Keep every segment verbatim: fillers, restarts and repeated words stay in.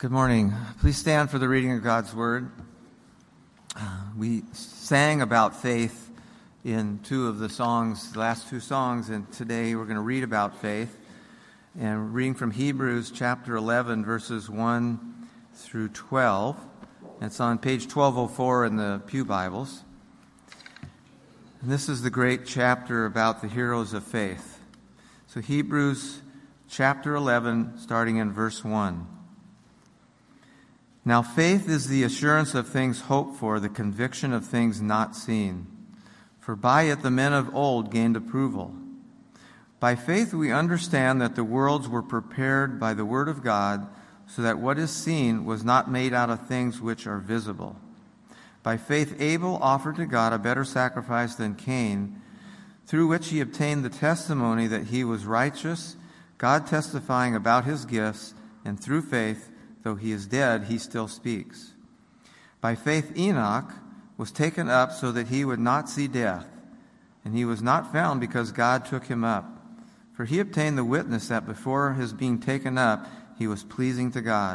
Good morning. Please stand for the reading of God's Word. Uh, we sang about faith in two of the songs, the last two songs, and today we're going to read about faith. And we're reading from Hebrews chapter eleven, verses one through twelve. And it's on page twelve oh four in the Pew Bibles. And this is the great chapter about the heroes of faith. So Hebrews chapter eleven, starting in verse one. Now faith is the assurance of things hoped for, the conviction of things not seen. For by it the men of old gained approval. By faith we understand that the worlds were prepared by the word of God, so that what is seen was not made out of things which are visible. By faith Abel offered to God a better sacrifice than Cain, through which he obtained the testimony that he was righteous, God testifying about his gifts, and through faith, though he is dead, he still speaks. By faith Enoch was taken up so that he would not see death, and he was not found because God took him up. For he obtained the witness that before his being taken up, he was pleasing to God.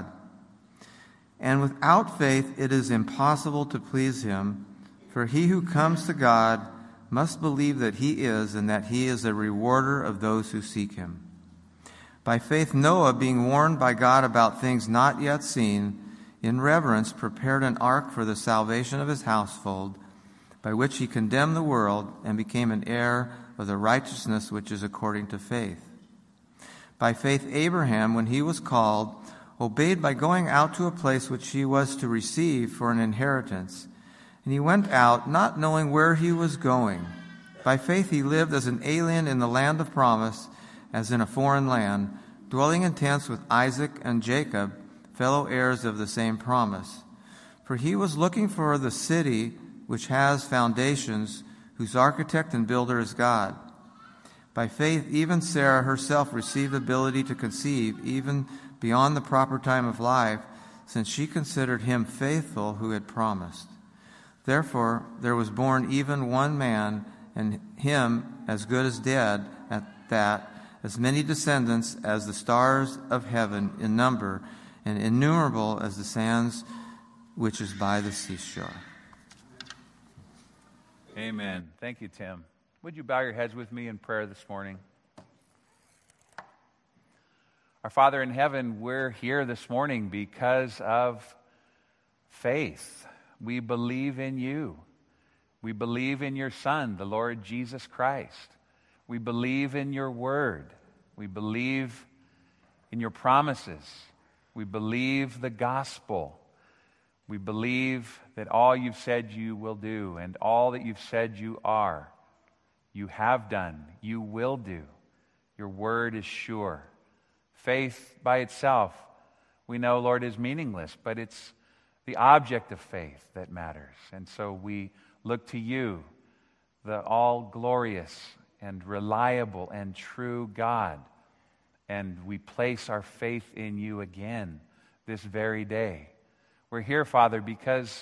And without faith it is impossible to please him, for he who comes to God must believe that he is, and that he is a rewarder of those who seek him. By faith Noah, being warned by God about things not yet seen, in reverence prepared an ark for the salvation of his household, by which he condemned the world and became an heir of the righteousness which is according to faith. By faith Abraham, when he was called, obeyed by going out to a place which he was to receive for an inheritance. And he went out, not knowing where he was going. By faith he lived as an alien in the land of promise, as in a foreign land, dwelling in tents with Isaac and Jacob, fellow heirs of the same promise. For he was looking for the city which has foundations, whose architect and builder is God. By faith even Sarah herself received ability to conceive, even beyond the proper time of life, since she considered him faithful who had promised. Therefore there was born even one man, and him as good as dead at that, as many descendants as the stars of heaven in number, and innumerable as the sands which is by the seashore. Amen. Thank you, Tim. Would you bow your heads with me in prayer this morning? Our Father in heaven, we're here this morning because of faith. We believe in you. We believe in your Son, the Lord Jesus Christ. We believe in your word. We believe in your promises. We believe the gospel. We believe that all you've said you will do, and all that you've said you are, you have done, you will do. Your word is sure. Faith by itself, we know, Lord, is meaningless, but it's the object of faith that matters. And so we look to you, the all-glorious and reliable and true God, and we place our faith in you again this very day. We're here, Father, because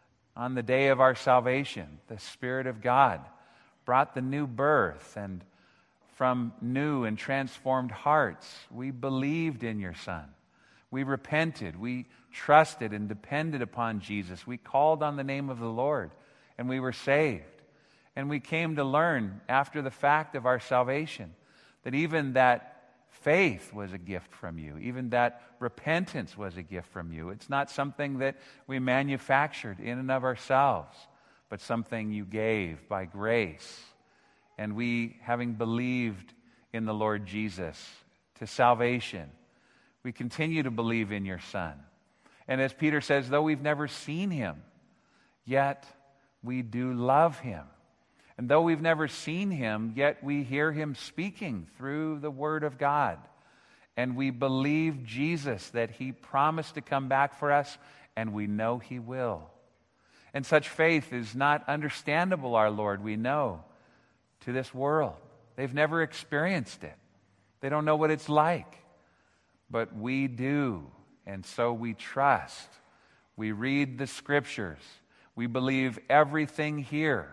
on the day of our salvation, the Spirit of God brought the new birth, and from new and transformed hearts, we believed in your Son. We repented, we trusted and depended upon Jesus. We called on the name of the Lord, and we were saved. And we came to learn after the fact of our salvation that even that faith was a gift from you. Even that repentance was a gift from you. It's not something that we manufactured in and of ourselves, but something you gave by grace. And we, having believed in the Lord Jesus to salvation, we continue to believe in your Son. And as Peter says, though we've never seen him, yet we do love him. And though we've never seen him, yet we hear him speaking through the Word of God. And we believe Jesus, that he promised to come back for us, and we know he will. And such faith is not understandable, our Lord, we know, to this world. They've never experienced it. They don't know what it's like. But we do, and so we trust. We read the Scriptures. We believe everything here.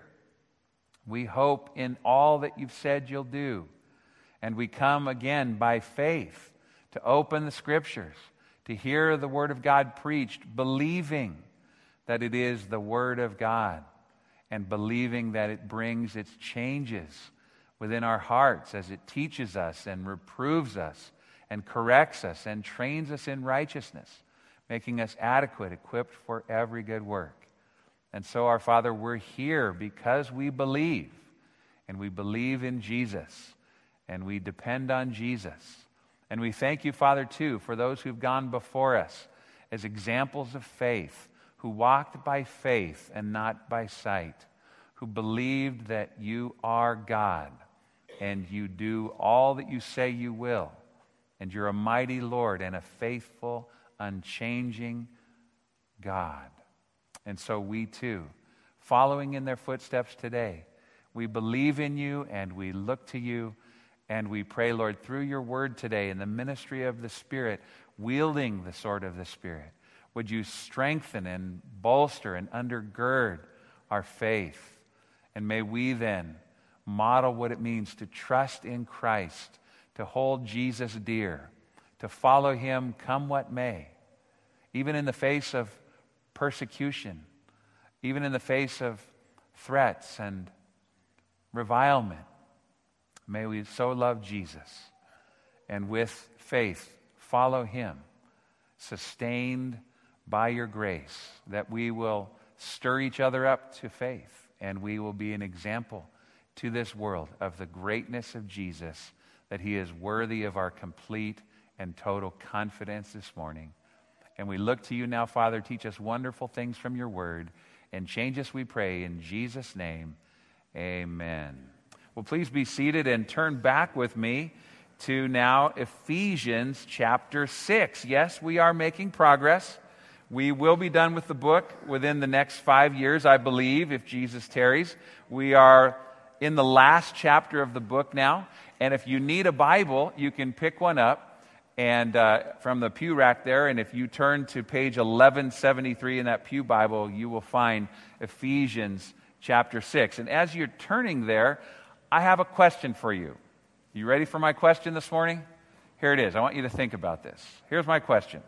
We hope in all that you've said you'll do. And we come again by faith to open the Scriptures, to hear the Word of God preached, believing that it is the Word of God, and believing that it brings its changes within our hearts as it teaches us and reproves us and corrects us and trains us in righteousness, making us adequate, equipped for every good work. And so, our Father, we're here because we believe, and we believe in Jesus, and we depend on Jesus. And we thank you, Father, too, for those who've gone before us as examples of faith, who walked by faith and not by sight, who believed that you are God, and you do all that you say you will, and you're a mighty Lord and a faithful, unchanging God. And so we too, following in their footsteps today, we believe in you and we look to you, and we pray, Lord, through your word today in the ministry of the Spirit, wielding the sword of the Spirit, would you strengthen and bolster and undergird our faith? And may we then model what it means to trust in Christ, to hold Jesus dear, to follow him come what may, even in the face of persecution, even in the face of threats and revilement. May we so love Jesus and with faith follow him, sustained by your grace, that we will stir each other up to faith, and we will be an example to this world of the greatness of Jesus, that he is worthy of our complete and total confidence this morning. And we look to you now, Father. Teach us wonderful things from your word, and change us, we pray, in Jesus' name. Amen. Well, please be seated and turn back with me to now Ephesians chapter six. Yes, we are making progress. We will be done with the book within the next five years, I believe, if Jesus tarries. We are in the last chapter of the book now, and if you need a Bible, you can pick one up and uh, from the pew rack there, and if you turn to page eleven seventy-three in that pew Bible, you will find Ephesians chapter six. And as you're turning there, I have a question for you. You ready for my question this morning? Here it is. I want you to think about this. Here's my question.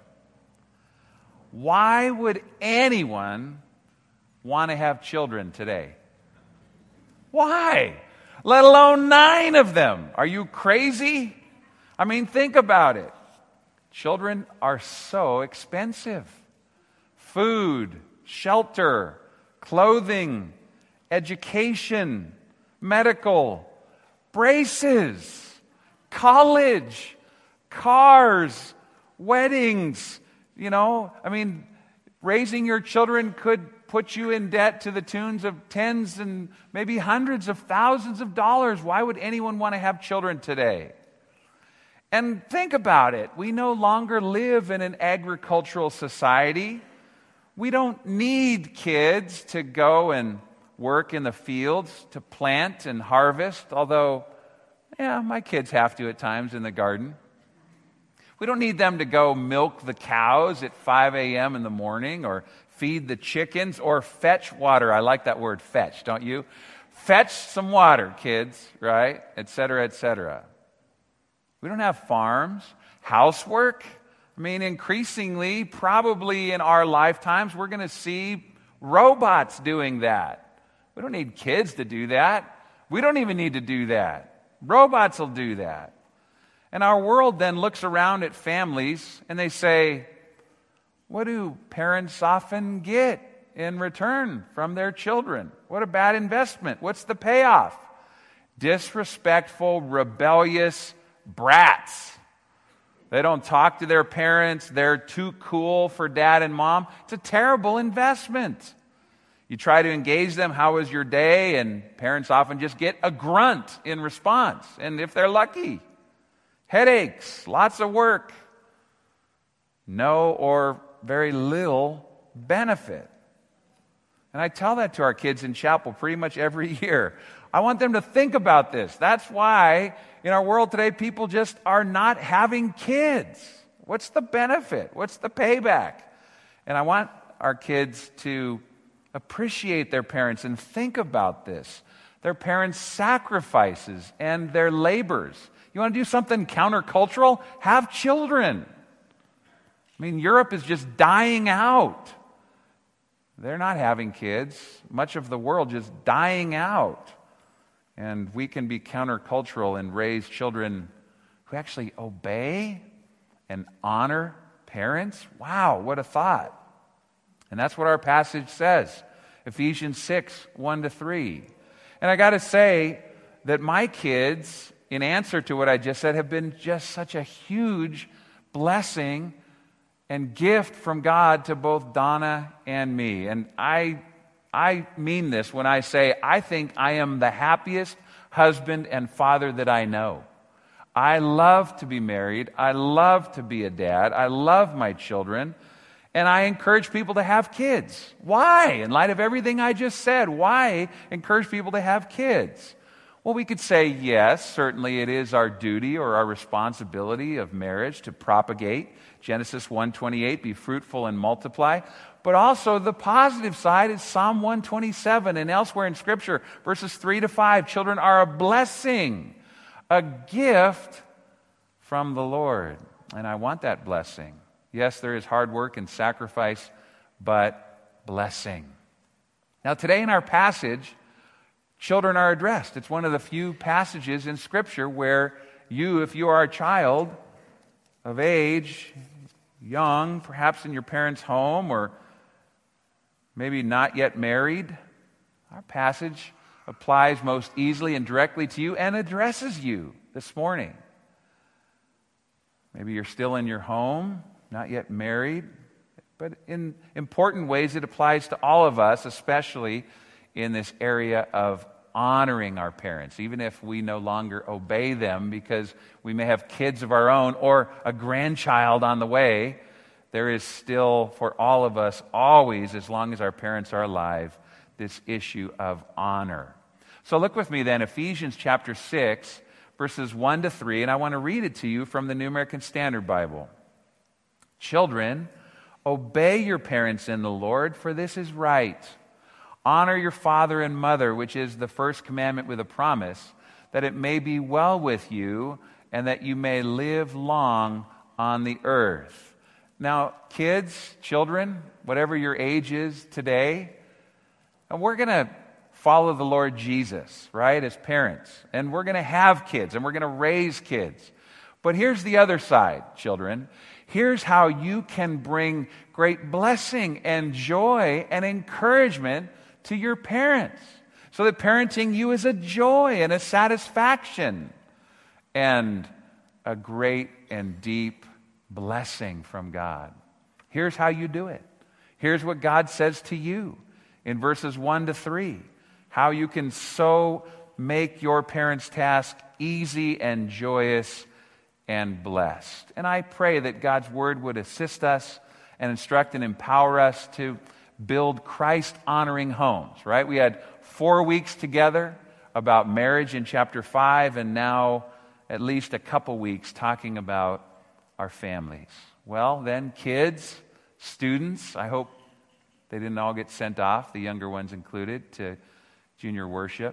Why would anyone want to have children today? Why? Let alone nine of them. Are you crazy? I mean, think about it. Children are so expensive. Food, shelter, clothing, education, medical, braces, college, cars, weddings. You know, I mean, raising your children could put you in debt to the tunes of tens and maybe hundreds of thousands of dollars. Why would anyone want to have children today? And think about it. We no longer live in an agricultural society. We don't need kids to go and work in the fields, to plant and harvest, although, yeah, my kids have to at times in the garden. We don't need them to go milk the cows at five a.m. in the morning, or feed the chickens, or fetch water. I like that word, fetch, don't you? Fetch some water, kids, right? Et cetera, et cetera. We don't have farms, housework. I mean, increasingly, probably in our lifetimes, we're going to see robots doing that. We don't need kids to do that. We don't even need to do that. Robots will do that. And our world then looks around at families and they say, what do parents often get in return from their children? What a bad investment. What's the payoff? Disrespectful, rebellious brats. They don't talk to their parents. They're too cool for dad and mom. It's a terrible investment. You try to engage them, how was your day? And parents often just get a grunt in response. And if they're lucky, headaches, lots of work, no or very little benefit. And I tell that to our kids in chapel pretty much every year. I want them to think about this. That's why in our world today, people just are not having kids. What's the benefit? What's the payback? And I want our kids to appreciate their parents and think about this. Their parents' sacrifices and their labors. You want to do something countercultural? Have children. I mean, Europe is just dying out. They're not having kids. Much of the world just dying out. And we can be countercultural and raise children who actually obey and honor parents. Wow, what a thought. And that's what our passage says. Ephesians six, one to three. And I got to say that my kids, in answer to what I just said, have been just such a huge blessing and gift from God to both Donna and me. And I I mean this when I say I think I am the happiest husband and father that I know. I love to be married. I love to be a dad. I love my children. And I encourage people to have kids. Why? In light of everything I just said, why encourage people to have kids? Well, we could say, yes, certainly it is our duty or our responsibility of marriage to propagate. Genesis one twenty-eight, be fruitful and multiply. But also the positive side is Psalm one twenty-seven and elsewhere in Scripture, verses three to five. Children are a blessing, a gift from the Lord. And I want that blessing. Yes, there is hard work and sacrifice, but blessing. Now, today in our passage, children are addressed. It's one of the few passages in Scripture where you, if you are a child of age, young, perhaps in your parents' home, or maybe not yet married, our passage applies most easily and directly to you and addresses you this morning. Maybe you're still in your home, not yet married, but in important ways it applies to all of us, especially in this area of honoring our parents, even if we no longer obey them because we may have kids of our own or a grandchild on the way. There is still, for all of us, always, as long as our parents are alive, this issue of honor. So look with me then, Ephesians chapter six, verses one to three, and I want to read it to you from the New American Standard Bible. Children, obey your parents in the Lord, for this is right. Honor your father and mother, which is the first commandment with a promise, that it may be well with you and that you may live long on the earth. Now, kids, children, whatever your age is today, we're going to follow the Lord Jesus, right, as parents. And we're going to have kids, and we're going to raise kids. But here's the other side, children. Here's how you can bring great blessing and joy and encouragement to your parents, so that parenting you is a joy and a satisfaction and a great and deep blessing from God. Here's how you do it. Here's what God says to you in verses one to three, how you can so make your parents' task easy and joyous and blessed. And I pray that God's Word would assist us and instruct and empower us to build Christ-honoring homes, right? We had four weeks together about marriage in chapter five, and now at least a couple weeks talking about our families. Well, then, kids, students, I hope they didn't all get sent off, the younger ones included, to junior worship.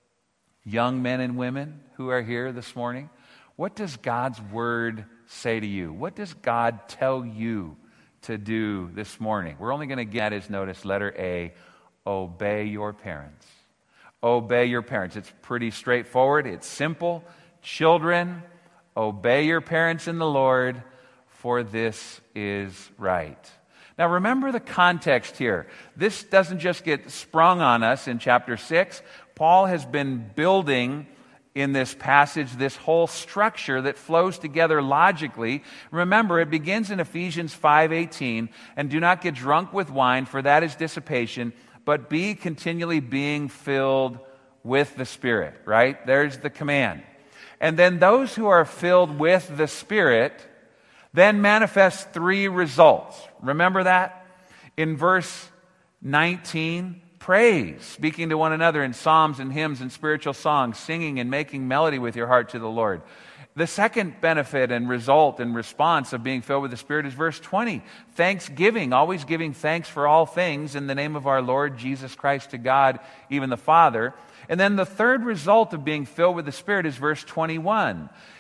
Young men and women who are here this morning, what does God's Word say to you? What does God tell you to do this morning? We're only going to get his notice, letter A, obey your parents. Obey your parents. It's pretty straightforward. It's simple. Children, obey your parents in the Lord, for this is right. Now remember the context here. This doesn't just get sprung on us in chapter six. Paul has been building in this passage this whole structure that flows together logically. Remember, it begins in Ephesians five eighteen, and do not get drunk with wine, for that is dissipation, but be continually being filled with the Spirit, right? There's the command. And then those who are filled with the Spirit then manifest three results. Remember that? In verse nineteen, praise, speaking to one another in psalms and hymns and spiritual songs, singing and making melody with your heart to the Lord. The second benefit and result and response of being filled with the Spirit is verse twenty. Thanksgiving, always giving thanks for all things in the name of our Lord Jesus Christ to God, even the Father. And then the third result of being filled with the Spirit is verse twenty-one.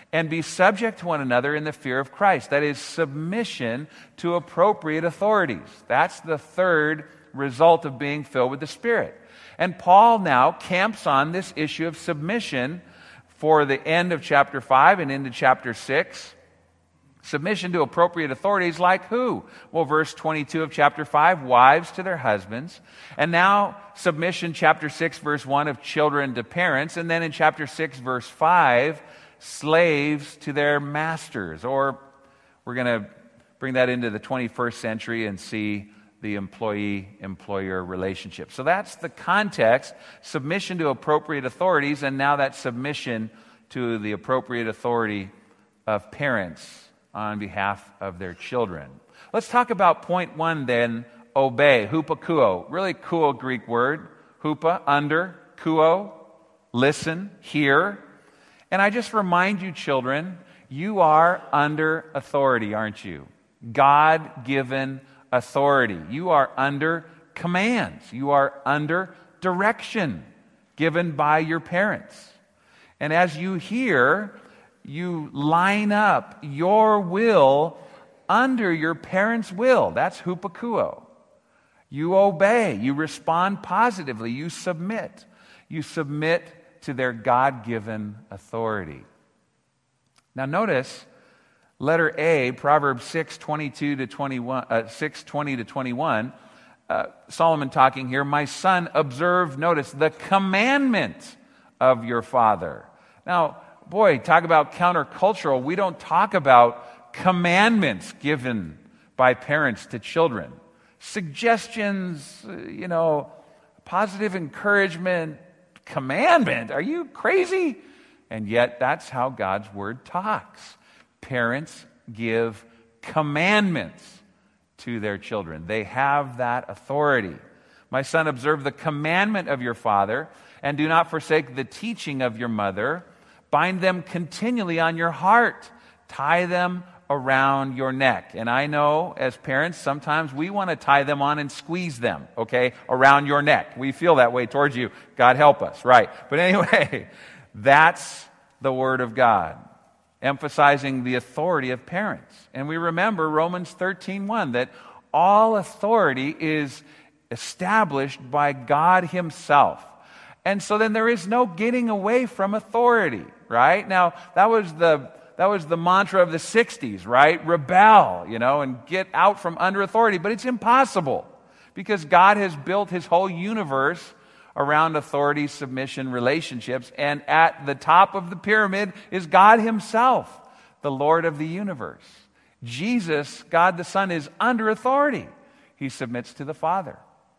and be subject to one another in the fear of Christ. That is submission to appropriate authorities. That's the third result of being filled with the Spirit. And Paul now camps on this issue of submission for the end of chapter five and into chapter six. Submission to appropriate authorities like who? Well, verse twenty-two of chapter five, wives to their husbands. And now submission, chapter six, verse one, of children to parents. And then in chapter six, verse five, slaves to their masters. Or we're going to bring that into the twenty-first century and see the employee-employer relationship. So that's the context, submission to appropriate authorities, and now that submission to the appropriate authority of parents on behalf of their children. Let's talk about point one then, obey, hupakuo. Really cool Greek word, hupa, under, kuo, listen, hear. And I just remind you, children, you are under authority, aren't you? God-given authority. You are under commands. You are under direction given by your parents. And as you hear, you line up your will under your parents' will. That's hupakuo. You obey. You respond positively. You submit. You submit to their God-given authority. Now notice, letter A, Proverbs six twenty-two to twenty-one, uh, six twenty to twenty-one. Uh, Solomon talking here. My son, observe, notice, the commandment of your father. Now, boy, talk about countercultural. We don't talk about commandments given by parents to children. Suggestions, you know, positive encouragement, commandment. Are you crazy? And yet, that's how God's Word talks. Parents give commandments to their children. They have that authority. My son, observe the commandment of your father, and do not forsake the teaching of your mother. Bind them continually on your heart. Tie them around your neck. And I know, as parents, sometimes we want to tie them on and squeeze them, okay, around your neck. We feel that way towards you. God help us, right? But anyway, that's the Word of God, emphasizing the authority of parents. And we remember Romans thirteen one, that all authority is established by God Himself. And so then there is no getting away from authority, right? Now, that was the that was the mantra of the sixties, right? Rebel, you know, and get out from under authority. But it's impossible because God has built His whole universe around authority, submission, relationships. And at the top of the pyramid is God Himself, the Lord of the universe. Jesus, God the Son, is under authority. He submits to the Father.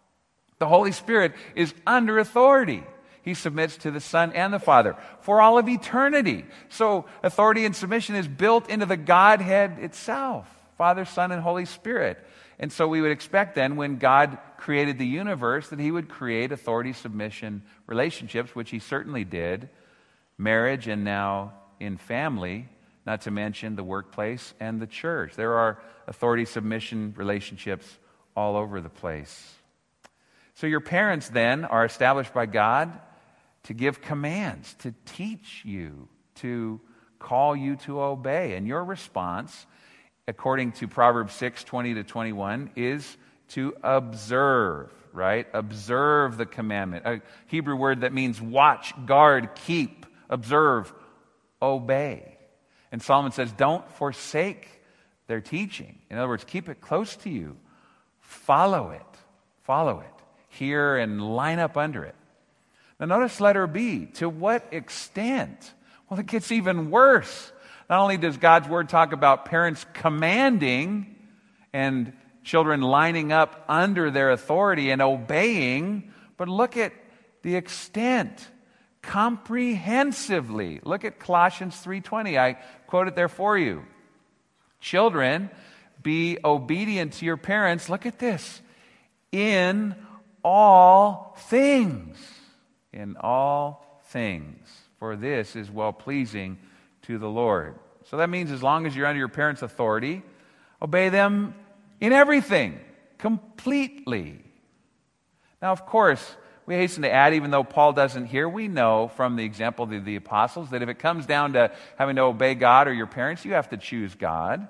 The Holy Spirit is under authority. He submits to the Son and the Father for all of eternity. So authority and submission is built into the Godhead itself, Father, Son, and Holy Spirit. And so we would expect then, when God created the universe, that He would create authority, submission, relationships, which He certainly did, marriage, and now in family, not to mention the workplace and the church. There are authority, submission, relationships all over the place. So your parents then are established by God to give commands, to teach you, to call you to obey. And your response, according to Proverbs six twenty to twenty-one, is to observe, right? Observe the commandment. A Hebrew word that means watch, guard, keep, observe, obey. And Solomon says, don't forsake their teaching. In other words, keep it close to you. Follow it. Follow it. Hear and line up under it. Now notice letter B. To what extent? Well, it gets even worse. Not only does God's Word talk about parents commanding and children lining up under their authority and obeying, but look at the extent. Comprehensively. Look at Colossians three twenty. I quote it there for you. Children, be obedient to your parents. Look at this. In all things. In all things. For this is well-pleasing to the Lord. So that means as long as you're under your parents' authority, obey them in everything, completely. Now, of course, we hasten to add, even though Paul doesn't here, we know from the example of the, the apostles that if it comes down to having to obey God or your parents, you have to choose God.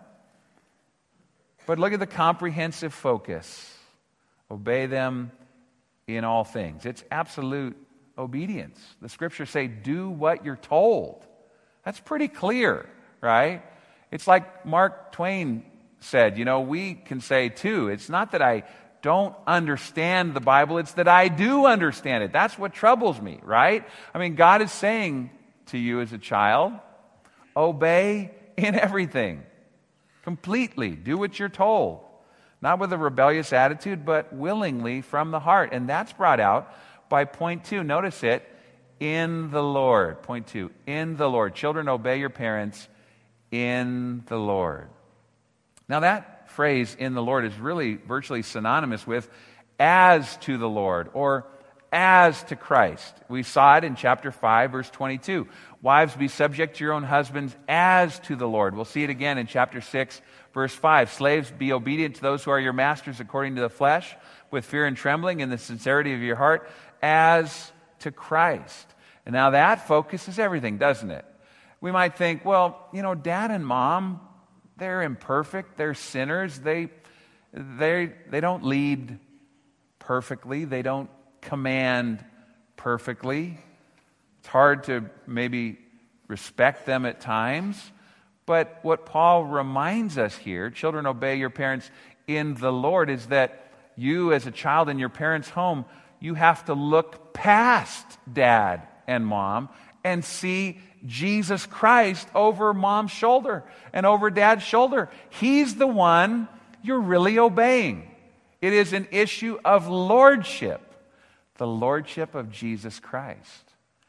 But look at the comprehensive focus. Obey them in all things. It's absolute obedience. The scriptures say, do what you're told. That's pretty clear, right? It's like Mark Twain said, you know, we can say too, it's not that I don't understand the Bible, it's that I do understand it. That's what troubles me, right? I mean, God is saying to you as a child, obey in everything. Completely. Do what you're told. Not with a rebellious attitude, but willingly from the heart. And that's brought out by point two. Notice it, in the Lord. Point two, in the Lord. Children, obey your parents in the Lord. Now that phrase, in the Lord, is really virtually synonymous with as to the Lord or as to Christ. We saw it in chapter five, verse twenty-two. Wives, be subject to your own husbands as to the Lord. We'll see it again in chapter six, verse five. Slaves, be obedient to those who are your masters according to the flesh, with fear and trembling in the sincerity of your heart, as to Christ. And now that focuses everything, doesn't it? We might think, well, you know, dad and mom, they're imperfect, they're sinners, they, they, they don't lead perfectly, they don't command perfectly. It's hard to maybe respect them at times. But what Paul reminds us here, children, obey your parents in the Lord, is that you as a child in your parents' home, you have to look past dad and mom and see Jesus Christ over mom's shoulder and over dad's shoulder. He's the one you're really obeying. It is an issue of lordship, the lordship of Jesus Christ.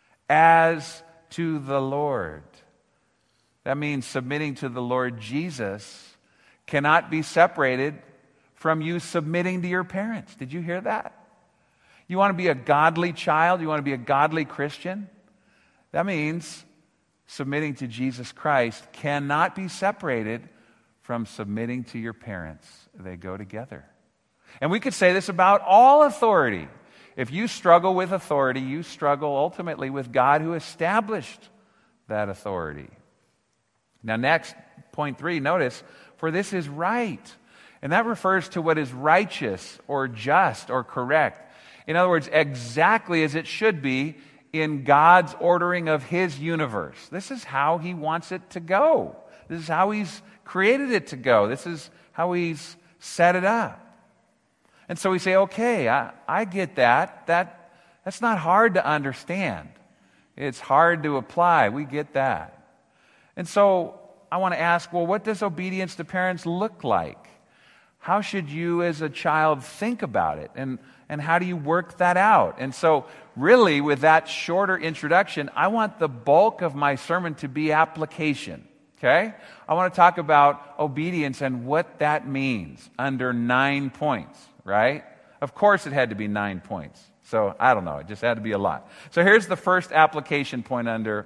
As to the Lord. That means submitting to the Lord Jesus cannot be separated from you submitting to your parents. Did you hear that? You want to be a godly child? You want to be a godly Christian? That means submitting to Jesus Christ cannot be separated from submitting to your parents. They go together. And we could say this about all authority. If you struggle with authority, you struggle ultimately with God who established that authority. Now next, point three, notice, for this is right. And that refers to what is righteous or just or correct. In other words, exactly as it should be in God's ordering of His universe. This is how He wants it to go. This is how He's created it to go. This is how He's set it up. And so we say, okay, I, I get that. That. That's not hard to understand. It's hard to apply. We get that. And so I want to ask, well, what does obedience to parents look like? How should you as a child think about it? And, and how do you work that out? And so really, with that shorter introduction, I want the bulk of my sermon to be application. Okay? I want to talk about obedience and what that means under nine points. Right? Of course it had to be nine points. So, I don't know. It just had to be a lot. So, here's the first application point under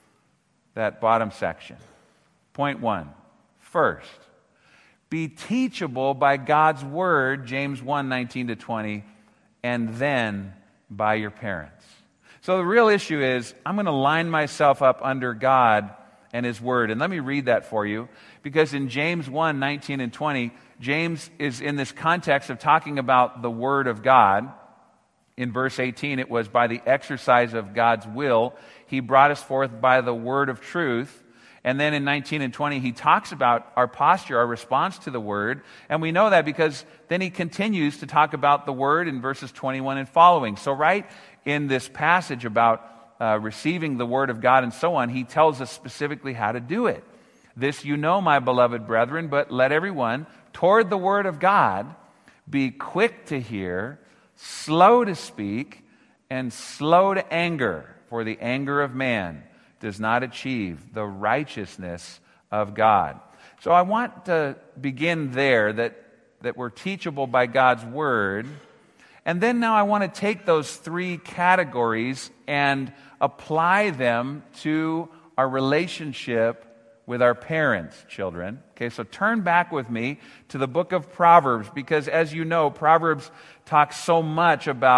that bottom section. Point one. First, be teachable by God's Word, James one, nineteen to twenty, and then by your parents. So, the real issue is, I'm going to line myself up under God and His Word. And let me read that for you, because in James one, nineteen and twenty, James is in this context of talking about the Word of God. In verse eighteen, it was by the exercise of God's will, He brought us forth by the word of truth. And then in nineteen and twenty, he talks about our posture, our response to the Word. And we know that because then he continues to talk about the Word in verses twenty-one and following. So right in this passage about uh, receiving the Word of God and so on, he tells us specifically how to do it. This you know, my beloved brethren, but let everyone toward the Word of God be quick to hear, slow to speak, and slow to anger, for the anger of man does not achieve the righteousness of God. So I want to begin there, that, that we're teachable by God's Word. And then now I want to take those three categories and apply them to our relationship with our parents, children. Okay, so turn back with me to the book of Proverbs, because as you know, Proverbs talks so much about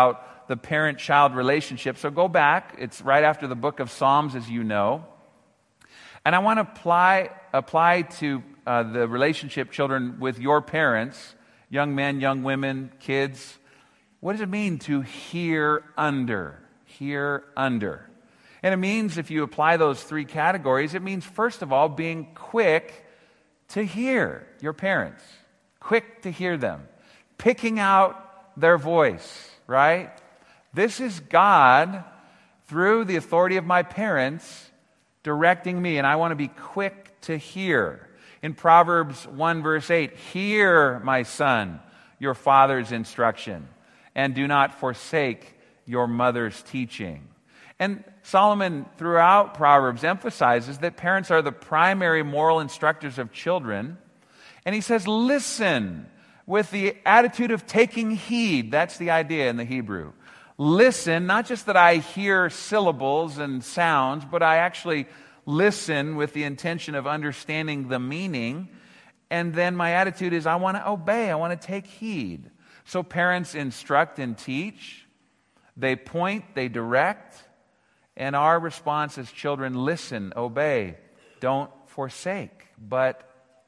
the parent-child relationship. So go back. It's right after the book of Psalms, as you know. And I want to apply, apply to uh, the relationship, children, with your parents, young men, young women, kids. What does it mean to hear under? Hear under. And it means, if you apply those three categories, it means, first of all, being quick to hear your parents. Quick to hear them. Picking out their voice, right? This is God, through the authority of my parents, directing me, and I want to be quick to hear. In Proverbs one, verse eight, hear, my son, your father's instruction, and do not forsake your mother's teaching. And Solomon, throughout Proverbs, emphasizes that parents are the primary moral instructors of children. And he says, listen, with the attitude of taking heed. That's the idea in the Hebrew. Listen, not just that I hear syllables and sounds, but I actually listen with the intention of understanding the meaning. And then my attitude is I want to obey, I want to take heed. So parents instruct and teach. They point, they direct. And our response as children, listen, obey, don't forsake, but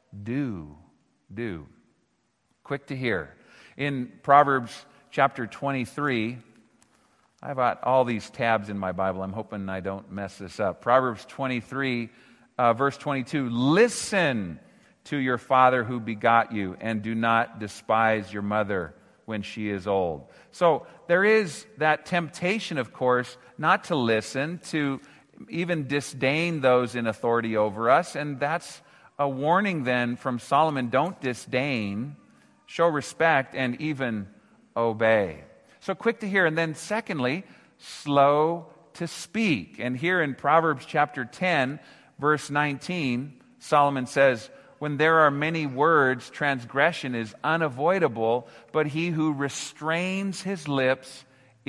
do, do. Quick to hear. In Proverbs chapter twenty-three, I've got all these tabs in my Bible. I'm hoping I don't mess this up. Proverbs twenty-three, uh, verse twenty-two, listen to your father who begot you, and do not despise your mother when she is old. So there is that temptation, of course, not to listen, to even disdain those in authority over us. And that's a warning then from Solomon. Don't disdain, show respect, and even obey. So quick to hear. And then secondly, slow to speak. And here in Proverbs chapter ten, verse nineteen, Solomon says, when there are many words, transgression is unavoidable, but he who restrains his lips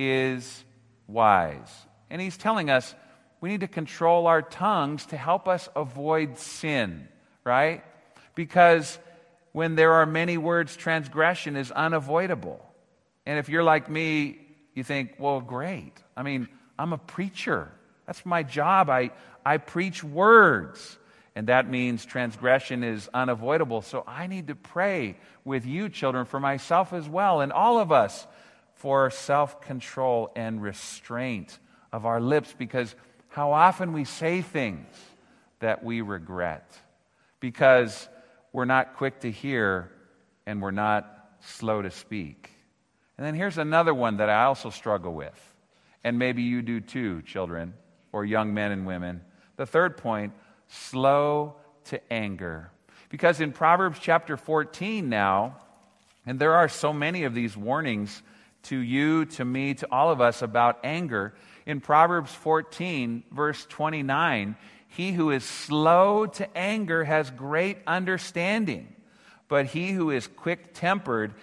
is wise. And he's telling us we need to control our tongues to help us avoid sin, right? Because when there are many words, transgression is unavoidable. And if you're like me, you think, well, great. I mean, I'm a preacher. That's my job. I, I preach words. And that means transgression is unavoidable. So I need to pray with you, children, for myself as well, and all of us, for self-control and restraint of our lips, because how often we say things that we regret because we're not quick to hear and we're not slow to speak. And then here's another one that I also struggle with, and maybe you do too, children, or young men and women. The third point, slow to anger. Because in Proverbs chapter fourteen now, and there are so many of these warnings to you, to me, to all of us about anger. In Proverbs fourteen, verse twenty-nine, he who is slow to anger has great understanding, but he who is quick-tempered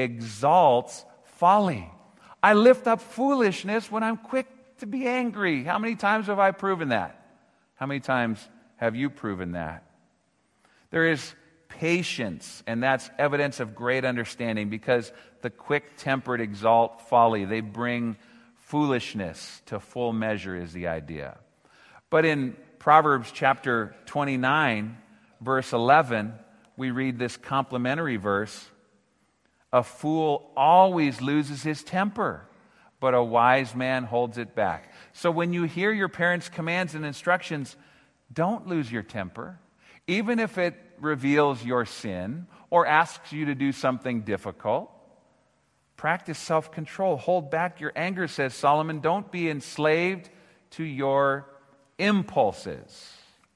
exalts folly. I lift up foolishness when I'm quick to be angry. How many times have I proven that? How many times have you proven that? There is patience, and that's evidence of great understanding, because the quick-tempered exalt folly. They bring foolishness to full measure is the idea. But in Proverbs chapter twenty-nine, verse eleven, we read this complementary verse. A fool always loses his temper, but a wise man holds it back. So when you hear your parents' commands and instructions, don't lose your temper, even if it reveals your sin or asks you to do something difficult. Practice self-control. Hold back your anger, says Solomon. Don't be enslaved to your impulses.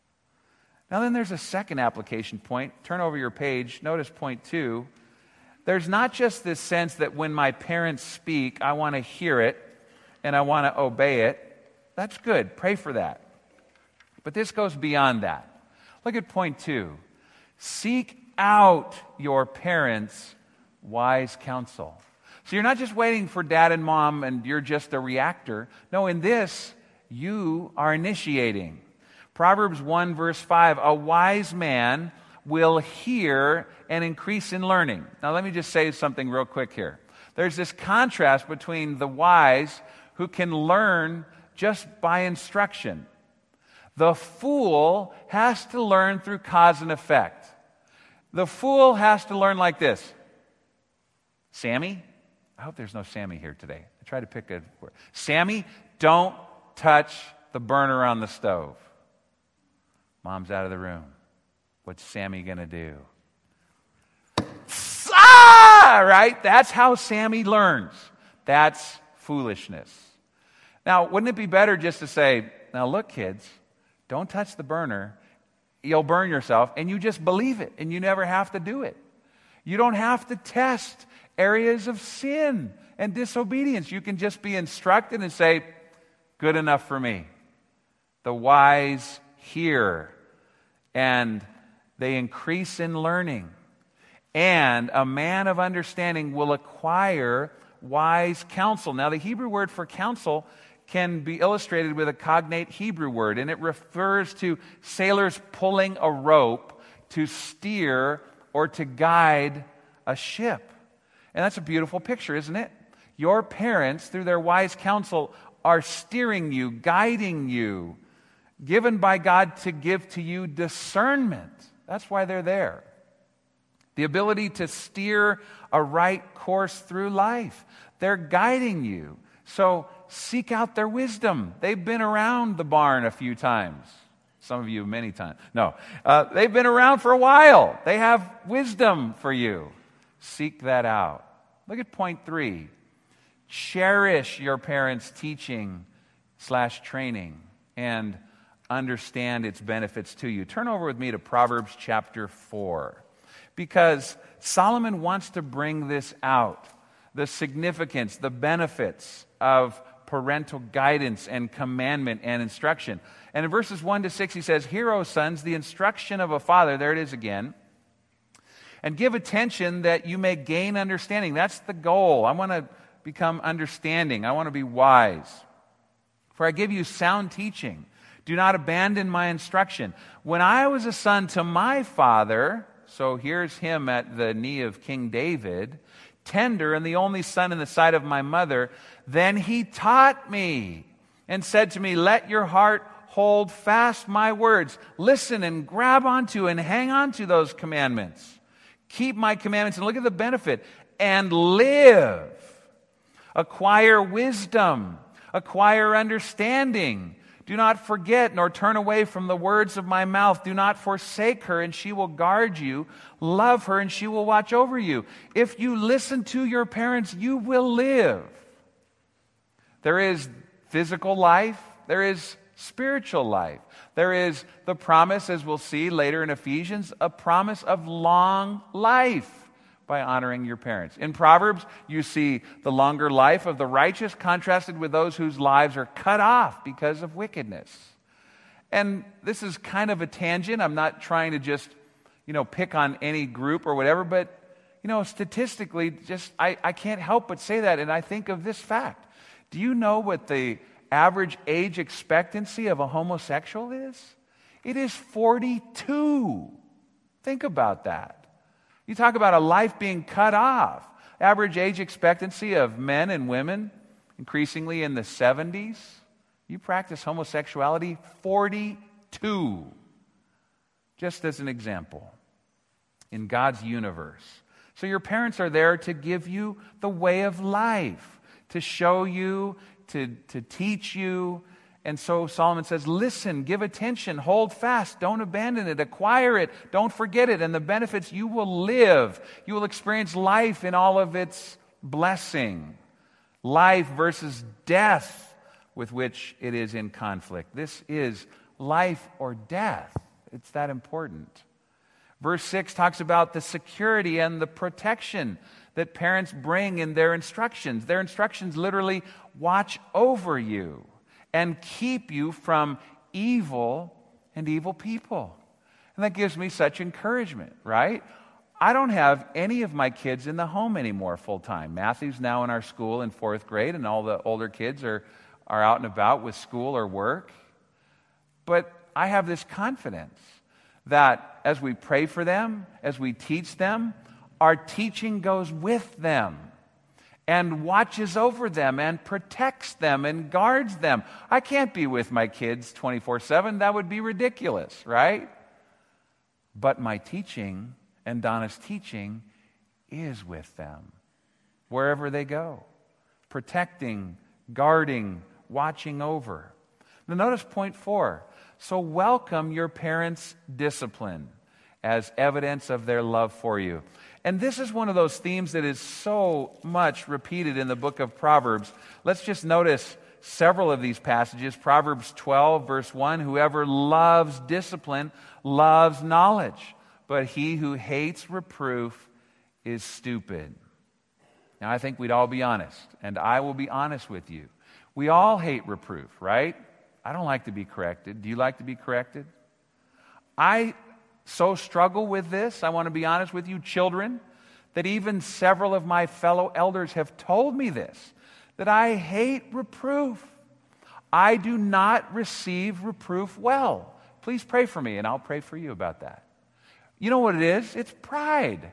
Now then there's a second application point. Turn over your page. Notice point two. There's not just this sense that when my parents speak, I want to hear it and I want to obey it. That's good. Pray for that. But this goes beyond that. Look at point two. Seek out your parents' wise counsel. So you're not just waiting for dad and mom and you're just a reactor. No, in this, you are initiating. Proverbs one verse five, a wise man will hear and increase in learning. Now let me just say something real quick here. There's this contrast between the wise who can learn just by instruction. The fool has to learn through cause and effect. The fool has to learn like this. Sammy, I hope there's no Sammy here today. I try to pick a word. Sammy, don't touch the burner on the stove. Mom's out of the room. What's Sammy going to do? Ah, right? That's how Sammy learns. That's foolishness. Now, wouldn't it be better just to say, now look, kids, don't touch the burner. You'll burn yourself, and you just believe it, and you never have to do it. You don't have to test areas of sin and disobedience. You can just be instructed and say, good enough for me. The wise hear, and they increase in learning. And a man of understanding will acquire wise counsel. Now, the Hebrew word for counsel can be illustrated with a cognate Hebrew word, and it refers to sailors pulling a rope to steer or to guide a ship. And that's a beautiful picture, isn't it? Your parents, through their wise counsel, are steering you, guiding you, given by God to give to you discernment. That's why they're there. The ability to steer a right course through life. They're guiding you. So seek out their wisdom. They've been around the barn a few times. Some of you many times. No, uh, they've been around for a while. They have wisdom for you. Seek that out. Look at point three. Cherish your parents' teaching slash training and understand its benefits to you. Turn over with me to Proverbs chapter four. Because Solomon wants to bring this out. The significance, the benefits of parental guidance and commandment and instruction. And in verses one to six he says, "Hear, O sons, the instruction of a father," there it is again, "and give attention that you may gain understanding." That's the goal. I want to become understanding. I want to be wise. "For I give you sound teaching. Do not abandon my instruction. When I was a son to my father," so here's him at the knee of King David, "tender and the only son in the sight of my mother, then he taught me and said to me, let your heart hold fast my words. Listen and grab onto and hang on to those commandments. Keep my commandments," and look at the benefit, "and live. Acquire wisdom, acquire understanding. Do not forget nor turn away from the words of my mouth. Do not forsake her, and she will guard you. Love her, and she will watch over you." If you listen to your parents, you will live. There is physical life. There is spiritual life. There is the promise, as we'll see later in Ephesians, a promise of long life by honoring your parents. In Proverbs, you see the longer life of the righteous contrasted with those whose lives are cut off because of wickedness. And this is kind of a tangent. I'm not trying to just, you know, pick on any group or whatever, but, you know, statistically, just I, I can't help but say that, and I think of this fact. Do you know what the average age expectancy of a homosexual is? It is forty-two. Think about that. You talk about a life being cut off. Average age expectancy of men and women, increasingly in the seventies. You practice homosexuality, forty-two. Just as an example, in God's universe. So your parents are there to give you the way of life, to show you, to, to teach you. And so Solomon says, listen, give attention, hold fast, don't abandon it, acquire it, don't forget it, and the benefits you will live. You will experience life in all of its blessing. Life versus death with which it is in conflict. This is life or death. It's that important. Verse six talks about the security and the protection that parents bring in their instructions. Their instructions literally watch over you and keep you from evil and evil people. And that gives me such encouragement, right? I don't have any of my kids in the home anymore full time. Matthew's now in our school in fourth grade, and all the older kids are, are out and about with school or work. But I have this confidence that as we pray for them, as we teach them, our teaching goes with them. and watches over them and protects them and guards them. I can't be with my kids twenty-four seven. That would be ridiculous, right? But my teaching and Donna's teaching is with them wherever they go, protecting, guarding, watching over. Now notice point four. So welcome your parents' discipline as evidence of their love for you. And this is one of those themes that is so much repeated in the book of Proverbs. Let's just notice several of these passages. Proverbs twelve, verse one, whoever loves discipline loves knowledge, but he who hates reproof is stupid. Now, I think we'd all be honest, and I will be honest with you. We all hate reproof, right? I don't like to be corrected. Do you like to be corrected? I so struggle with this, I want to be honest with you, children, that even several of my fellow elders have told me this, that I hate reproof. I do not receive reproof well. Please pray for me, and I'll pray for you about that. You know what it is? It's pride.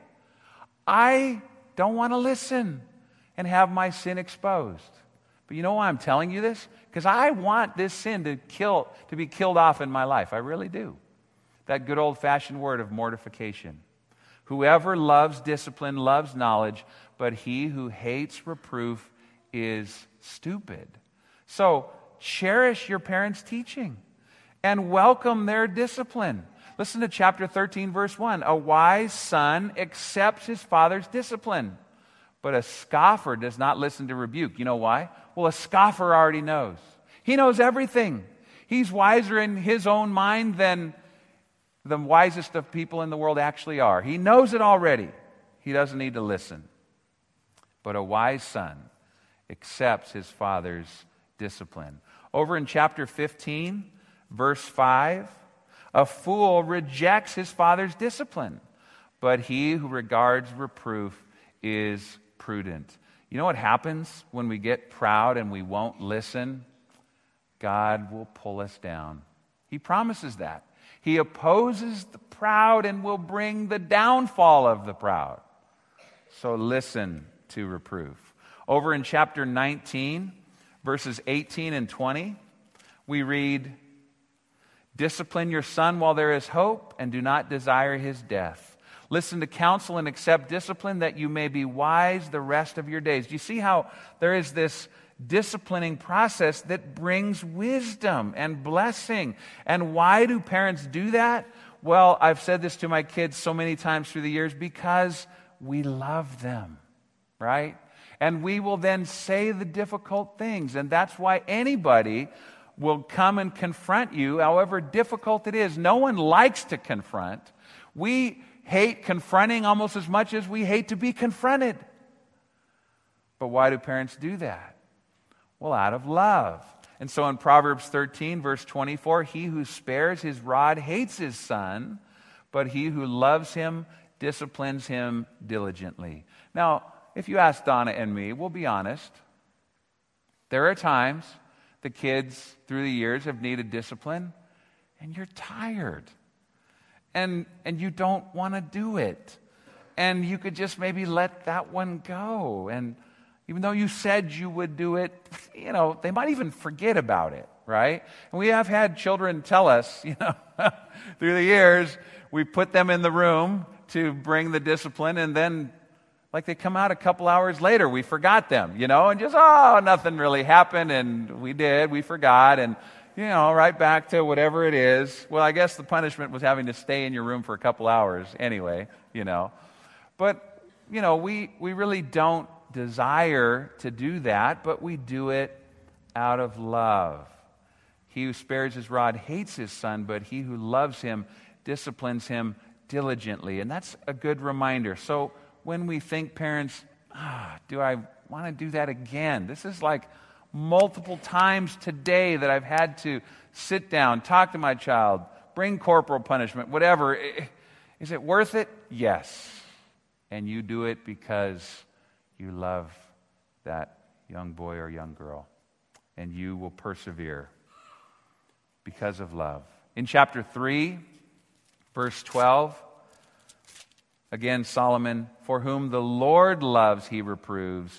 I don't want to listen and have my sin exposed. But you know why I'm telling you this? Because I want this sin to kill, to be killed off in my life. I really do. That good old-fashioned word of mortification. Whoever loves discipline loves knowledge, but he who hates reproof is stupid. So cherish your parents' teaching and welcome their discipline. Listen to chapter thirteen, verse one. A wise son accepts his father's discipline, but a scoffer does not listen to rebuke. You know why? Well, a scoffer already knows. He knows everything. He's wiser in his own mind than the wisest of people in the world actually are. He knows it already. He doesn't need to listen. But a wise son accepts his father's discipline. Over in chapter fifteen, verse five, a fool rejects his father's discipline, but he who regards reproof is prudent. You know what happens when we get proud and we won't listen? God will pull us down. He promises that. He opposes the proud and will bring the downfall of the proud. So listen to reproof. Over in chapter nineteen, verses eighteen and twenty, we read, discipline your son while there is hope, and do not desire his death. Listen to counsel and accept discipline, that you may be wise the rest of your days. Do you see how there is this disciplining process that brings wisdom and blessing? And why do parents do that? Well, I've said this to my kids so many times through the years, because we love them, right? And we will then say the difficult things, and that's why anybody will come and confront you, however difficult it is. No one likes to confront. We hate confronting almost as much as we hate to be confronted. But why do parents do that? Well, out of love. And so in Proverbs thirteen, verse twenty-four, he who spares his rod hates his son, but he who loves him disciplines him diligently. Now, if you ask Donna and me, we'll be honest. There are times the kids through the years have needed discipline, and you're tired. And, and you don't want to do it. And you could just maybe let that one go. And even though you said you would do it, you know, they might even forget about it, right? And we have had children tell us, you know, through the years, we put them in the room to bring the discipline, and then like they come out a couple hours later, we forgot them, you know, and just, oh, nothing really happened, and we did, we forgot, and, you know, right back to whatever it is. Well, I guess the punishment was having to stay in your room for a couple hours anyway, you know. But, you know, we, we really don't desire to do that, but we do it out of love. He who spares his rod hates his son, but he who loves him disciplines him diligently. And that's a good reminder. So when we think, parents, ah, do I want to do that again? This is like multiple times today that I've had to sit down, talk to my child, bring corporal punishment, whatever. Is it worth it? Yes. And you do it because you love that young boy or young girl. And you will persevere because of love. In chapter three, verse twelve, again, Solomon, for whom the Lord loves, he reproves,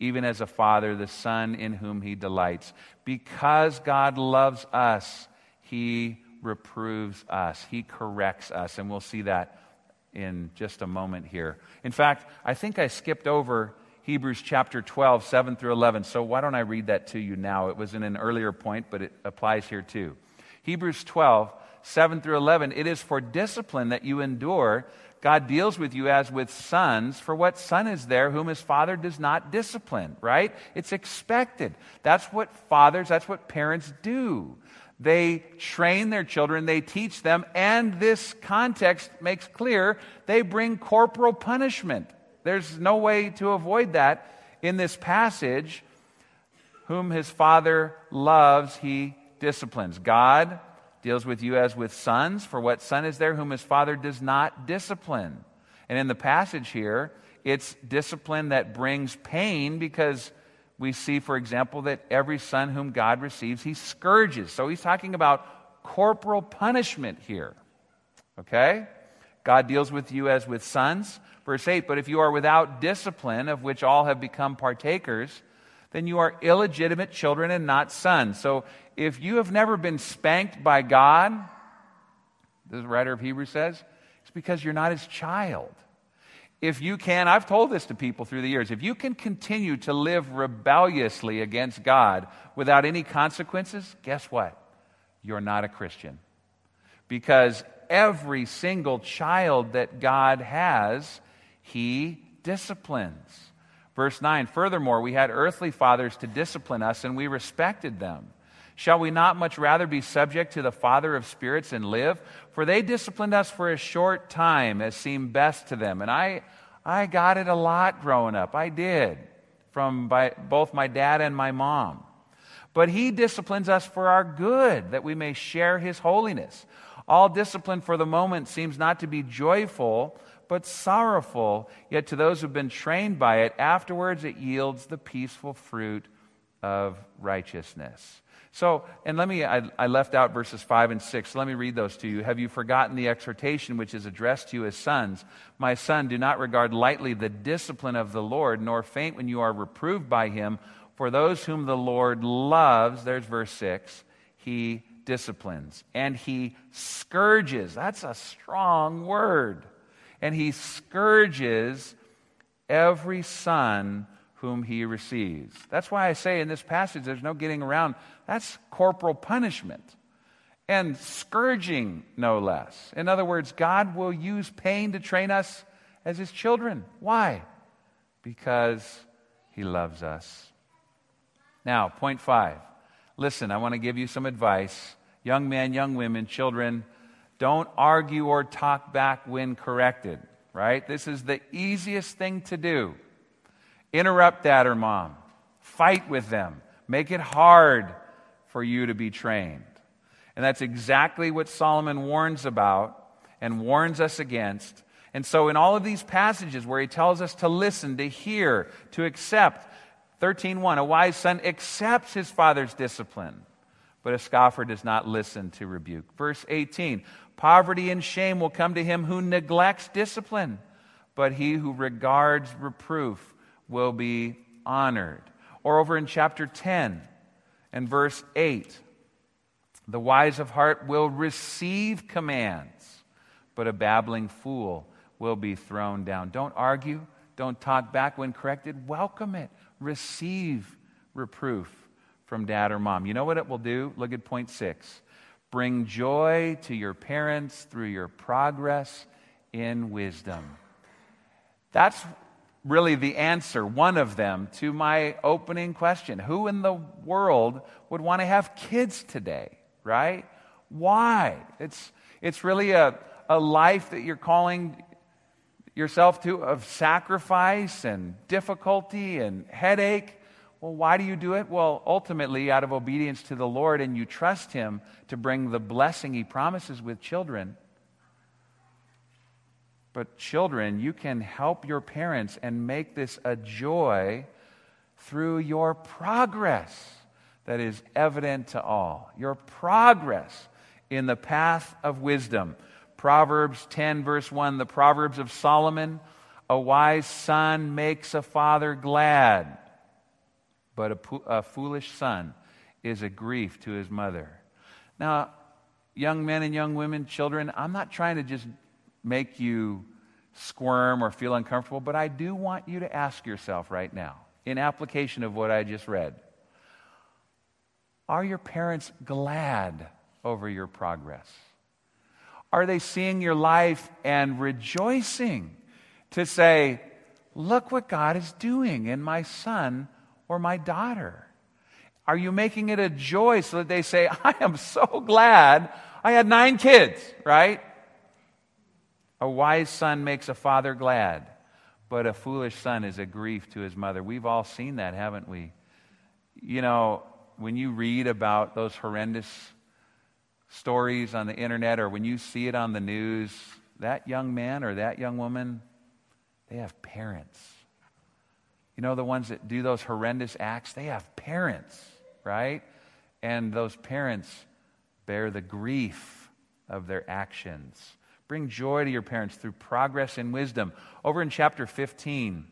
even as a father the son in whom he delights. Because God loves us, he reproves us. He corrects us. And we'll see that in just a moment here. In fact, I think I skipped over Hebrews chapter twelve, seven through eleven. So why don't I read that to you now? It was in an earlier point, but it applies here too. Hebrews twelve, seven through eleven. It is for discipline that you endure. God deals with you as with sons. For what son is there whom his father does not discipline, right? It's expected. That's what fathers, that's what parents do. They train their children, they teach them, and this context makes clear they bring corporal punishment. There's no way to avoid that in this passage. Whom his father loves, he disciplines. God deals with you as with sons. For what son is there whom his father does not discipline? And in the passage here, it's discipline that brings pain, because we see, for example, that every son whom God receives, he scourges. So he's talking about corporal punishment here. Okay? God deals with you as with sons. Verse eight, but if you are without discipline, of which all have become partakers, then you are illegitimate children and not sons. So if you have never been spanked by God, the writer of Hebrews says, it's because you're not his child. If you can, I've told this to people through the years, if you can continue to live rebelliously against God without any consequences, guess what? You're not a Christian. Because every single child that God has, he disciplines. Verse nine, furthermore, we had earthly fathers to discipline us, and we respected them. Shall we not much rather be subject to the Father of spirits and live? For they disciplined us for a short time, as seemed best to them. And I, I got it a lot growing up. I did, from by, both my dad and my mom. But he disciplines us for our good, that we may share his holiness. All discipline for the moment seems not to be joyful, but sorrowful. Yet to those who have been trained by it, afterwards it yields the peaceful fruit of righteousness. So, and let me, I, I left out verses five and six. So let me read those to you. Have you forgotten the exhortation which is addressed to you as sons? My son, do not regard lightly the discipline of the Lord, nor faint when you are reproved by him. For those whom the Lord loves, there's verse six, he disciplines. And he scourges. That's a strong word. And he scourges every son whom he receives. That's why I say in this passage there's no getting around. That's corporal punishment. And scourging, no less. In other words, God will use pain to train us as his children. Why? Because he loves us. Now, point five. Listen, I want to give you some advice. Young men, young women, children, don't argue or talk back when corrected, right? This is the easiest thing to do. Interrupt dad or mom. Fight with them. Make it hard for you to be trained. And that's exactly what Solomon warns about and warns us against. And so in all of these passages where he tells us to listen, to hear, to accept, thirteen one, a wise son accepts his father's discipline, but a scoffer does not listen to rebuke. Verse eighteen, poverty and shame will come to him who neglects discipline, but he who regards reproof will be honored. Or over in chapter ten and verse eight, the wise of heart will receive commands, but a babbling fool will be thrown down. Don't argue. Don't talk back when corrected. Welcome it. Receive reproof from dad or mom. You know what it will do? Look at point six. Bring joy to your parents through your progress in wisdom. That's really the answer, one of them, to my opening question. Who in the world would want to have kids today, right? Why? It's it's really a, a life that you're calling yourself to of sacrifice and difficulty and headache. Well, why do you do it? Well, ultimately, out of obedience to the Lord, and you trust him to bring the blessing he promises with children. But children, you can help your parents and make this a joy through your progress that is evident to all. Your progress in the path of wisdom. Proverbs ten, verse one, the Proverbs of Solomon, a wise son makes a father glad. but a, po- a foolish son is a grief to his mother. Now, young men and young women, children, I'm not trying to just make you squirm or feel uncomfortable, but I do want you to ask yourself right now, in application of what I just read, are your parents glad over your progress? Are they seeing your life and rejoicing to say, look what God is doing in my son or my daughter? Are you making it a joy so that they say, I am so glad I had nine kids, right? A wise son makes a father glad, but a foolish son is a grief to his mother. We've all seen that, haven't we? You know, when you read about those horrendous stories on the internet or when you see it on the news, that young man or that young woman, they have parents. You know, the ones that do those horrendous acts, they have parents, right? And those parents bear the grief of their actions. Bring joy to your parents through progress in wisdom. Over in chapter fifteen,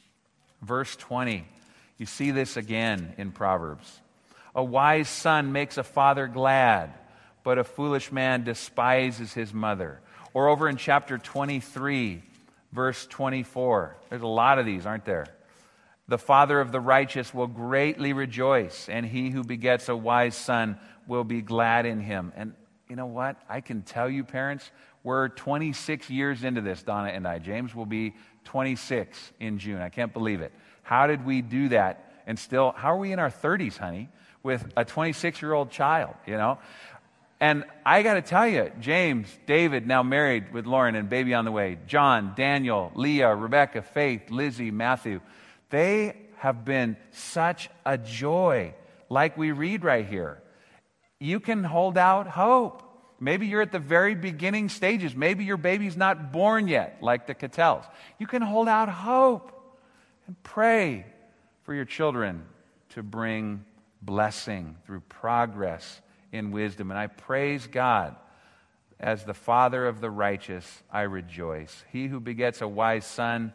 verse twenty, you see this again in Proverbs. A wise son makes a father glad, but a foolish man despises his mother. Or over in chapter twenty-three, verse twenty-four. There's a lot of these, aren't there? The father of the righteous will greatly rejoice, and he who begets a wise son will be glad in him. And you know what? I can tell you, parents, we're twenty-six years into this, Donna and I. James will be twenty-six in June. I can't believe it. How did we do that? And still, how are we in our thirties, honey, with a twenty-six-year-old child, you know? And I got to tell you, James, David, now married with Lauren and baby on the way, John, Daniel, Leah, Rebecca, Faith, Lizzie, Matthew, they have been such a joy, like we read right here. You can hold out hope. Maybe you're at the very beginning stages. Maybe your baby's not born yet, like the Cattells. You can hold out hope and pray for your children to bring blessing through progress in wisdom. And I praise God. As the father of the righteous, I rejoice. He who begets a wise son,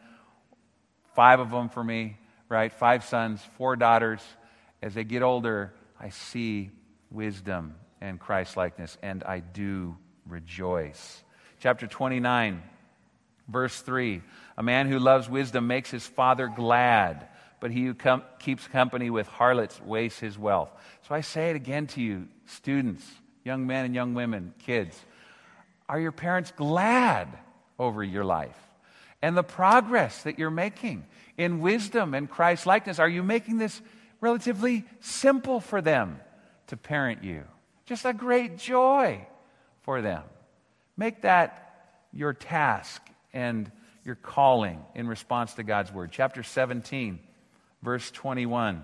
five of them for me, right? Five sons, four daughters. As they get older, I see wisdom and Christ-likeness, and I do rejoice. Chapter twenty-nine, verse three. A man who loves wisdom makes his father glad, but he who com- keeps company with harlots wastes his wealth. So I say it again to you, students, young men and young women, kids. Are your parents glad over your life and the progress that you're making in wisdom and Christ-likeness? Are you making this relatively simple for them to parent you? Just a great joy for them. Make that your task and your calling in response to God's word. Chapter seventeen, verse twenty-one.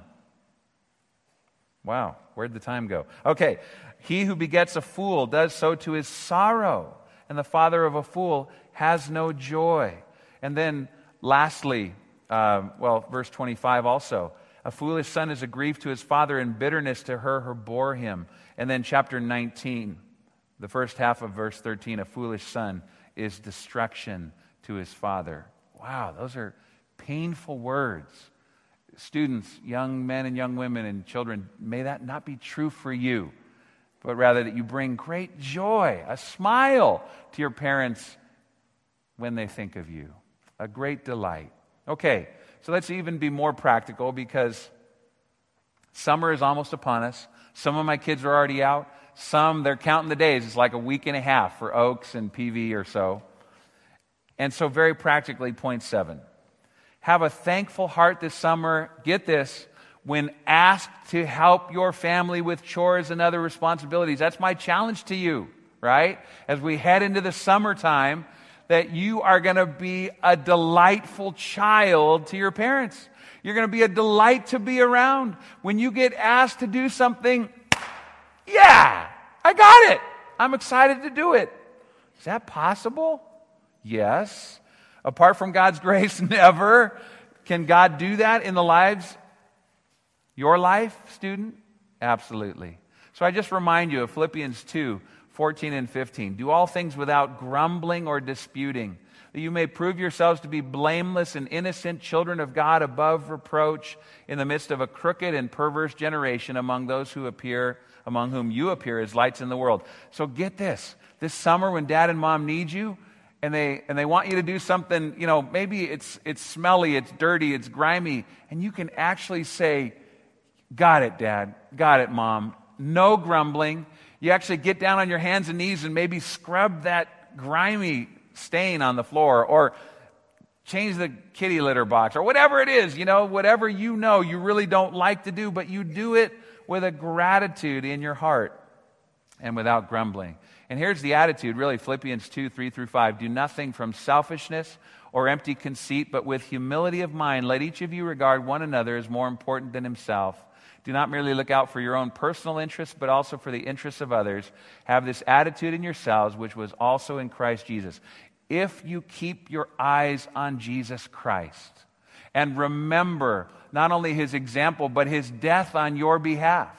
Wow, where'd the time go? Okay, he who begets a fool does so to his sorrow, and the father of a fool has no joy. And then lastly, um, well, verse twenty-five also. A foolish son is a grief to his father, and bitterness to her who bore him. And then chapter nineteen, the first half of verse thirteen, a foolish son is destruction to his father. Wow, those are painful words. Students, young men and young women and children, may that not be true for you, but rather that you bring great joy, a smile to your parents when they think of you. A great delight. Okay, so let's even be more practical because summer is almost upon us. Some of my kids are already out. Some, they're counting the days. It's like a week and a half for Oaks and P V or so. And so very practically, point seven. Have a thankful heart this summer. Get this. When asked to help your family with chores and other responsibilities. That's my challenge to you, right? As we head into the summertime, that you are going to be a delightful child to your parents. You're going to be a delight to be around. When you get asked to do something, yeah, I got it. I'm excited to do it. Is that possible? Yes. Apart from God's grace, never. Can God do that in the lives? Your life, student? Absolutely. So I just remind you of Philippians two, fourteen and fifteen. Do all things without grumbling or disputing, that you may prove yourselves to be blameless and innocent children of God above reproach in the midst of a crooked and perverse generation among those who appear, among whom you appear as lights in the world. So get this. This summer when dad and mom need you, and they and they want you to do something, you know, maybe it's it's smelly, it's dirty, it's grimy, and you can actually say, got it, Dad. Got it, Mom. No grumbling. You actually get down on your hands and knees and maybe scrub that grimy stain on the floor, or change the kitty litter box, or whatever it is, you know, whatever you know you really don't like to do, but you do it with a gratitude in your heart and without grumbling. And here's the attitude, really, Philippians two, three through five. Do nothing from selfishness or empty conceit, but with humility of mind, let each of you regard one another as more important than himself. Do not merely look out for your own personal interests, but also for the interests of others. Have this attitude in yourselves, which was also in Christ Jesus. If you keep your eyes on Jesus Christ and remember not only his example, but his death on your behalf,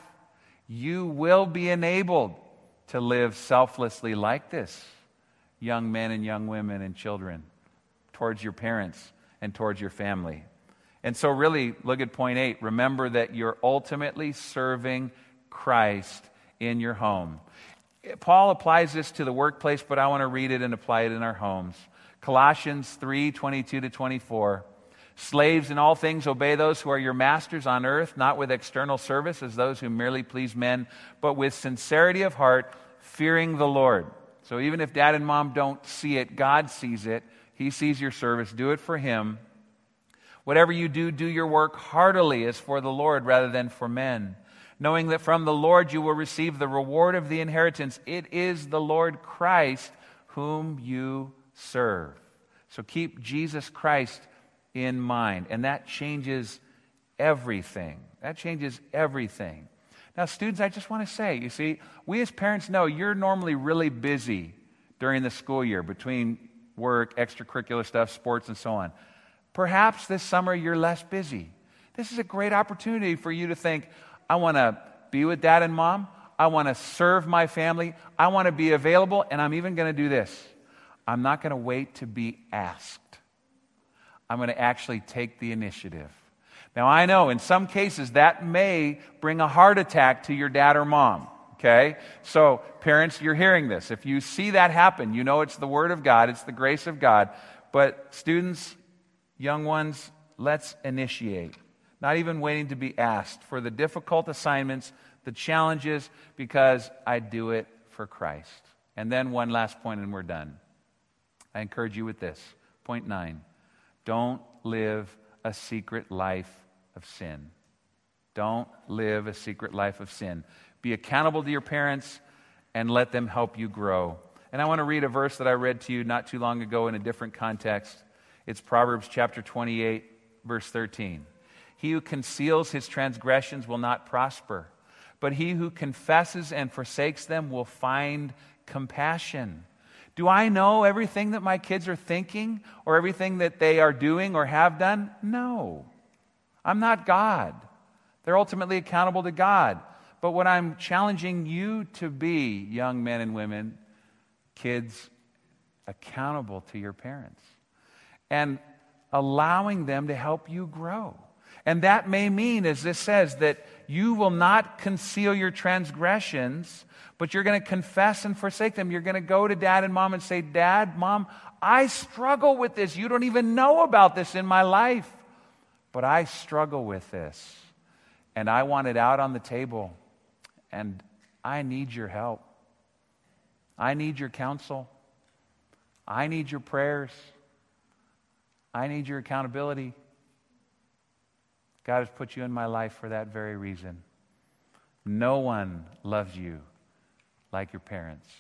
you will be enabled to live selflessly like this, young men and young women and children, towards your parents and towards your family. And so really, look at point eight. Remember that you're ultimately serving Christ in your home. Paul applies this to the workplace, but I want to read it and apply it in our homes. Colossians three, twenty-two to twenty-four. Slaves, in all things obey those who are your masters on earth, not with external service as those who merely please men, but with sincerity of heart, fearing the Lord. So even if dad and mom don't see it, God sees it. He sees your service. Do it for him. Whatever you do, do your work heartily as for the Lord rather than for men, knowing that from the Lord you will receive the reward of the inheritance. It is the Lord Christ whom you serve. So keep Jesus Christ in mind, and that changes everything. That changes everything. Now, students, I just want to say, you see, we as parents know you're normally really busy during the school year between work, extracurricular stuff, sports, and so on. Perhaps this summer you're less busy. This is a great opportunity for you to think, I want to be with dad and mom. I want to serve my family. I want to be available, and I'm even going to do this. I'm not going to wait to be asked. I'm going to actually take the initiative. Now, I know in some cases that may bring a heart attack to your dad or mom, okay? So, parents, you're hearing this. If you see that happen, you know it's the Word of God, it's the grace of God. But students, young ones, let's initiate. Not even waiting to be asked for the difficult assignments, the challenges, because I do it for Christ. And then one last point and we're done. I encourage you with this. Point nine. Don't live a secret life of sin. Don't live a secret life of sin. Be accountable to your parents and let them help you grow. And I want to read a verse that I read to you not too long ago in a different context. It's Proverbs chapter twenty-eight, verse thirteen. He who conceals his transgressions will not prosper, but he who confesses and forsakes them will find compassion. Do I know everything that my kids are thinking or everything that they are doing or have done? No. I'm not God. They're ultimately accountable to God. But what I'm challenging you to be, young men and women, kids, accountable to your parents and allowing them to help you grow. And that may mean, as this says, that you will not conceal your transgressions, but you're going to confess and forsake them. You're going to go to dad and mom and say, Dad, Mom, I struggle with this. You don't even know about this in my life, but I struggle with this. And I want it out on the table. And I need your help. I need your counsel. I need your prayers. I need your accountability. God has put you in my life for that very reason. No one loves you like your parents.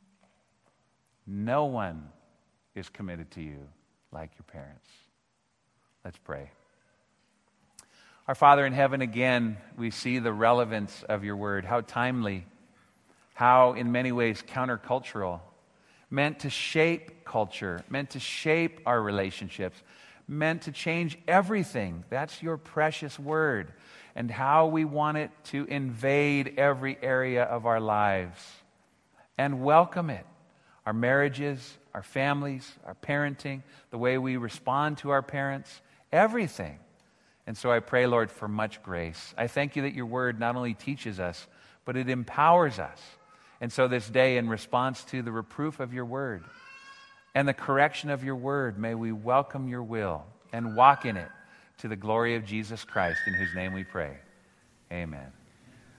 No one is committed to you like your parents. Let's pray. Our Father in heaven, again, we see the relevance of your word, how timely, how in many ways countercultural, meant to shape culture, meant to shape our relationships, meant to change everything. That's your precious word, and how we want it to invade every area of our lives. and welcome it. Our marriages, our families, our parenting, the way we respond to our parents, everything. And so I pray, Lord, for much grace. I thank you that your word not only teaches us, but it empowers us. And so this day, in response to the reproof of your word and the correction of your word, may we welcome your will and walk in it to the glory of Jesus Christ, in whose name we pray. Amen.